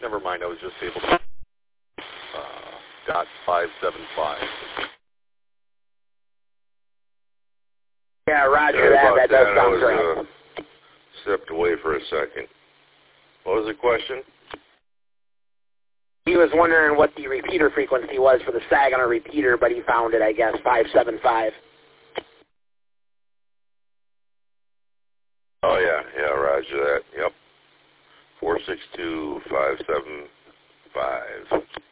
Never mind, I was just able to. Dot 575. Yeah, roger that. That does sound correct. Stepped away for a second. What was the question? He was wondering what the repeater frequency was for the Saginaw repeater, but he found it, I guess, 575. Oh, yeah, roger that. Yep. 462-575.